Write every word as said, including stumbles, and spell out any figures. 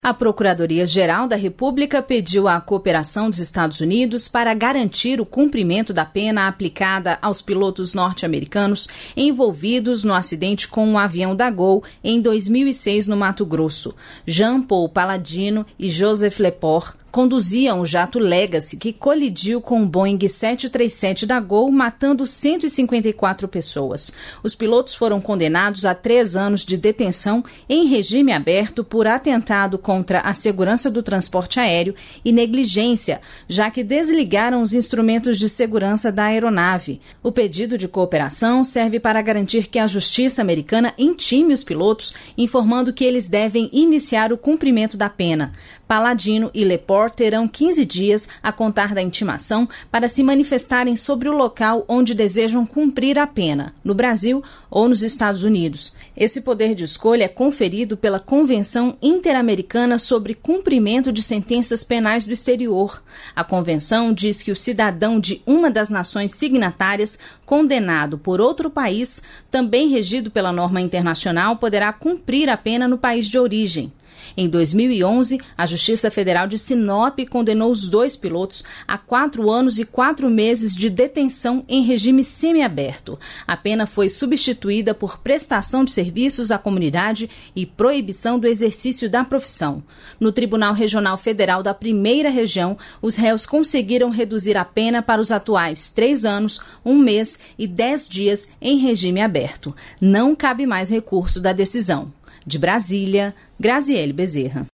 A Procuradoria-Geral da República pediu a cooperação dos Estados Unidos para garantir o cumprimento da pena aplicada aos pilotos norte-americanos envolvidos no acidente com um avião da Gol em dois mil e seis no Mato Grosso. Jean Paul Palladino e Joseph Lepore conduziam o jato Legacy, que colidiu com o Boeing sete três sete da Gol, matando cento e cinquenta e quatro pessoas. Os pilotos foram condenados a três anos de detenção em regime aberto por atentado contra a segurança do transporte aéreo e negligência, já que desligaram os instrumentos de segurança da aeronave. O pedido de cooperação serve para garantir que a justiça americana intime os pilotos, informando que eles devem iniciar o cumprimento da pena. Palladino e Lepore terão quinze dias a contar da intimação para se manifestarem sobre o local onde desejam cumprir a pena, no Brasil ou nos Estados Unidos. Esse poder de escolha é conferido pela Convenção Interamericana sobre Cumprimento de Sentenças Penais do Exterior. A convenção diz que o cidadão de uma das nações signatárias condenado por outro país, também regido pela norma internacional, poderá cumprir a pena no país de origem. Em dois mil e onze, a Justiça Federal de Sinop condenou os dois pilotos a quatro anos e quatro meses de detenção em regime semiaberto. A pena foi substituída por prestação de serviços à comunidade e proibição do exercício da profissão. No Tribunal Regional Federal da Primeira Região, os réus conseguiram reduzir a pena para os atuais três anos, um mês e dez dias em regime aberto. Não cabe mais recurso da decisão. De Brasília, Graziele Bezerra.